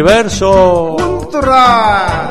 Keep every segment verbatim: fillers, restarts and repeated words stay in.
Universo Cultural.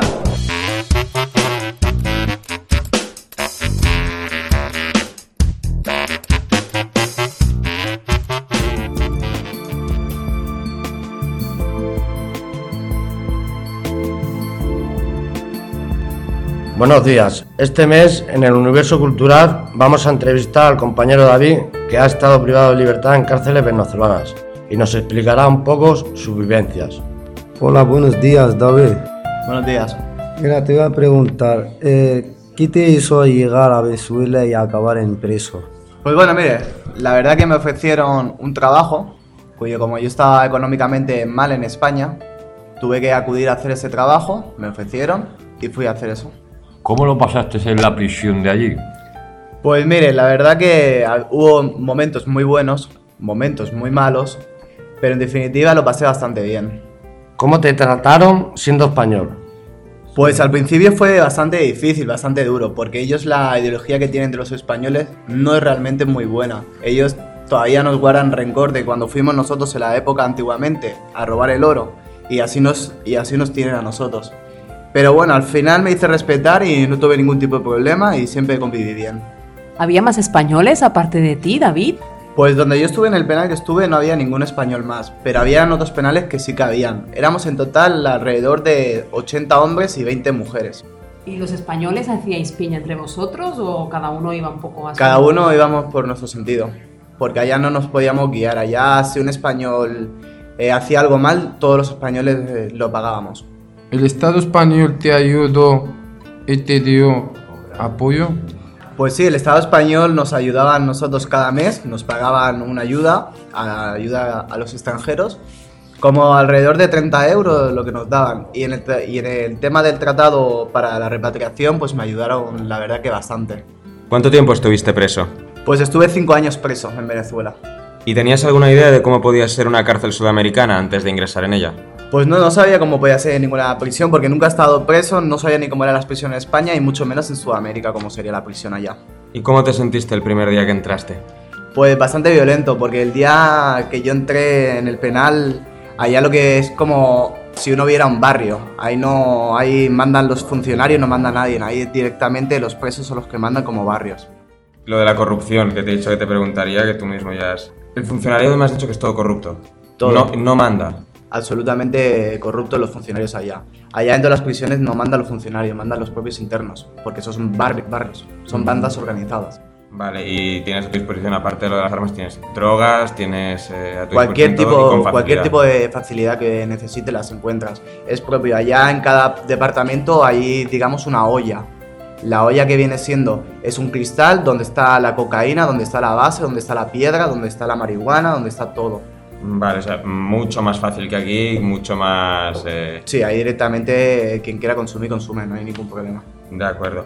Buenos días. Este mes, en el Universo Cultural, vamos a entrevistar al compañero David, que ha estado privado de libertad en cárceles venezolanas, y nos explicará un poco sus vivencias. Hola, buenos días, David. Buenos días. Mira, te iba a preguntar, eh, ¿qué te hizo llegar a Venezuela y acabar en preso? Pues bueno, mire, la verdad que me ofrecieron un trabajo, cuyo como yo estaba económicamente mal en España, tuve que acudir a hacer ese trabajo, me ofrecieron y fui a hacer eso. ¿Cómo lo pasaste en la prisión de allí? Pues mire, la verdad que hubo momentos muy buenos, momentos muy malos, pero en definitiva lo pasé bastante bien. ¿Cómo te trataron siendo español? Pues al principio fue bastante difícil, bastante duro, porque ellos la ideología que tienen de los españoles no es realmente muy buena. Ellos todavía nos guardan rencor de cuando fuimos nosotros en la época antiguamente a robar el oro, y así nos, y así nos tienen a nosotros. Pero bueno, al final me hice respetar y no tuve ningún tipo de problema y siempre conviví bien. ¿Había más españoles aparte de ti, David? Pues donde yo estuve, en el penal que estuve, no había ningún español más, pero había otros penales que sí que habían. Éramos en total alrededor de ochenta hombres y veinte mujeres. ¿Y los españoles hacíais piña entre vosotros o cada uno iba un poco a su... Cada uno íbamos por nuestro sentido, porque allá no nos podíamos guiar. Allá si un español eh, hacía algo mal, todos los españoles eh, lo pagábamos. ¿El Estado español te ayudó y te dio apoyo? Pues sí, el Estado español nos ayudaba a nosotros cada mes, nos pagaban una ayuda, a, ayuda a los extranjeros, como alrededor de treinta euros lo que nos daban. Y en, el, y en el tema del tratado para la repatriación, pues me ayudaron la verdad que bastante. ¿Cuánto tiempo estuviste preso? Pues estuve cinco años preso en Venezuela. ¿Y tenías alguna idea de cómo podía ser una cárcel sudamericana antes de ingresar en ella? Pues no, no sabía cómo podía ser en ninguna prisión, porque nunca he estado preso, no sabía ni cómo eran las prisiones en España y mucho menos en Sudamérica cómo sería la prisión allá. ¿Y cómo te sentiste el primer día que entraste? Pues bastante violento, porque el día que yo entré en el penal, allá lo que es como si uno viera un barrio. Ahí no, ahí mandan los funcionarios, no manda nadie, ahí directamente los presos son los que mandan como barrios. Lo de la corrupción, que te he dicho que te preguntaría, que tú mismo ya has... El funcionario me has dicho que es todo corrupto. Todo. No, no manda. Absolutamente corruptos los funcionarios allá. Allá dentro de las prisiones no mandan los funcionarios, mandan los propios internos, porque esos son bar barrios, son bandas organizadas. Vale, y tienes a tu disposición, aparte de lo de las armas, tienes drogas, tienes eh, a tu cualquier disposición todo y tipo, con cualquier facilidad. tipo de facilidad que necesites las encuentras. Es propio, allá en cada departamento hay, digamos, una olla. La olla que viene siendo es un cristal donde está la cocaína, donde está la base, donde está la piedra, donde está la marihuana, donde está todo. Vale, o sea, mucho más fácil que aquí, mucho más... Eh... Sí, ahí directamente quien quiera consumir, consume, no hay ningún problema. De acuerdo.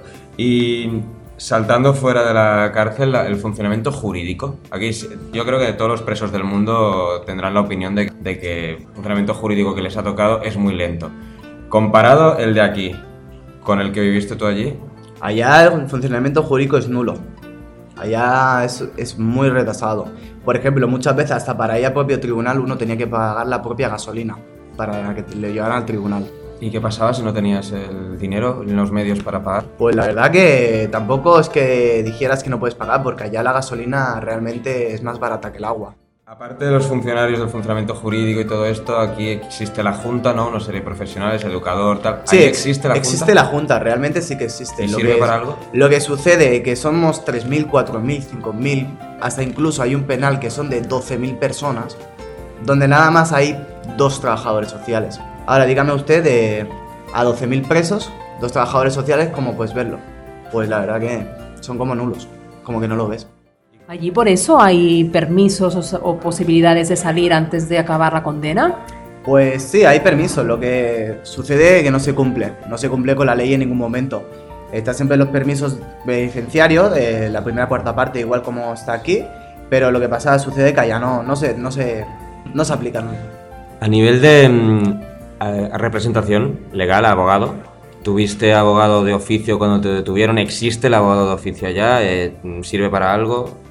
Y saltando fuera de la cárcel, el funcionamiento jurídico. Aquí yo creo que todos los presos del mundo tendrán la opinión de, de que el funcionamiento jurídico que les ha tocado es muy lento. Comparado el de aquí con el que viviste tú allí... Allá el funcionamiento jurídico es nulo. Allá es, es muy retrasado. Por ejemplo, muchas veces hasta para ir al propio tribunal uno tenía que pagar la propia gasolina para que te le llevaran al tribunal. ¿Y qué pasaba si no tenías el dinero y los medios para pagar? Pues la verdad que tampoco es que dijeras que no puedes pagar, porque allá la gasolina realmente es más barata que el agua. Aparte de los funcionarios del funcionamiento jurídico y todo esto, aquí existe la Junta, ¿no? Una serie de profesionales, educador, tal. Sí, ¿Ahí existe la Junta? Existe la Junta, realmente sí que existe. ¿Y lo sirve que, para algo? Lo que sucede es que somos tres mil, cuatro mil, cinco mil, hasta incluso hay un penal que son de doce mil personas, donde nada más hay dos trabajadores sociales. Ahora dígame usted, de a doce mil presos, dos trabajadores sociales, ¿cómo puedes verlo? Pues la verdad que son como nulos, como que no lo ves. ¿Allí por eso hay permisos o, o posibilidades de salir antes de acabar la condena? Pues sí, hay permisos, lo que sucede es que no se cumple, no se cumple con la ley en ningún momento. Están siempre los permisos beneficiarios, de la primera cuarta parte, igual como está aquí, pero lo que pasa sucede que allá no, no, se, no, se, no se aplican. A nivel de mm, a representación legal, abogado, ¿tuviste abogado de oficio cuando te detuvieron? ¿Existe el abogado de oficio allá? Eh, ¿Sirve para algo?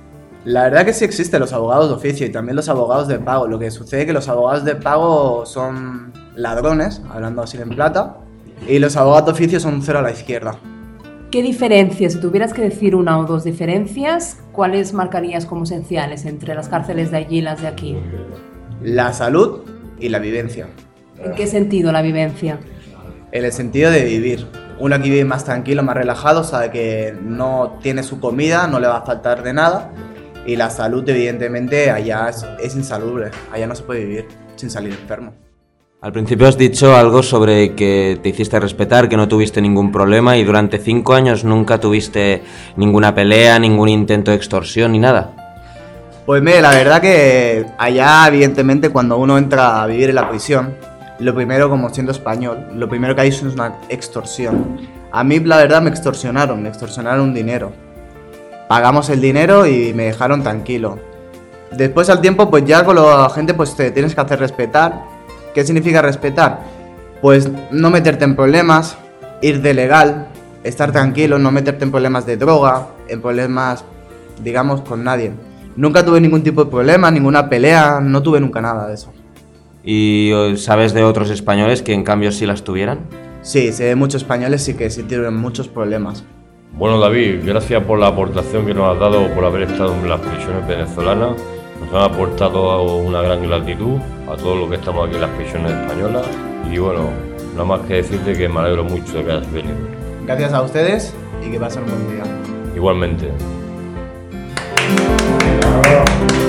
La verdad que sí existen los abogados de oficio y también los abogados de pago. Lo que sucede es que los abogados de pago son ladrones, hablando así en plata, y los abogados de oficio son un cero a la izquierda. ¿Qué diferencias, si tuvieras que decir una o dos diferencias, cuáles marcarías como esenciales entre las cárceles de allí y las de aquí? La salud y la vivencia. ¿En qué sentido la vivencia? En el sentido de vivir. Uno aquí vive más tranquilo, más relajado, sabe que no tiene su comida, no le va a faltar de nada. Y la salud, evidentemente, allá es, es insalubre. Allá no se puede vivir sin salir enfermo. Al principio has dicho algo sobre que te hiciste respetar, que no tuviste ningún problema y durante cinco años nunca tuviste ninguna pelea, ningún intento de extorsión ni nada. Pues mire, la verdad que allá, evidentemente, cuando uno entra a vivir en la prisión, lo primero, como siendo español, lo primero que hay es una extorsión. A mí, la verdad, me extorsionaron, me extorsionaron dinero. Pagamos el dinero y me dejaron tranquilo. Después, al tiempo, pues ya con la gente pues te tienes que hacer respetar. ¿Qué significa respetar? Pues no meterte en problemas, ir de legal, estar tranquilo, no meterte en problemas de droga, en problemas, digamos, con nadie. Nunca tuve ningún tipo de problema, ninguna pelea, no tuve nunca nada de eso. ¿Y sabes de otros españoles que en cambio sí las tuvieran? Sí, sé de muchos españoles sí que sí tienen muchos problemas. Bueno, David, gracias por la aportación que nos has dado por haber estado en las prisiones venezolanas. Nos han aportado una gran gratitud a todos los que estamos aquí en las prisiones españolas. Y bueno, nada más que decirte que me alegro mucho de que hayas venido. Gracias a ustedes y que pasen un buen día. Igualmente. Bravo.